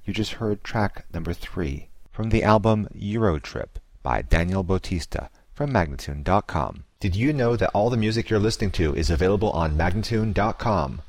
You just heard track number 3 from the album Eurotrip by Daniel Bautista from Magnatune.com. Did you know that all the music you're listening to is available on Magnatune.com?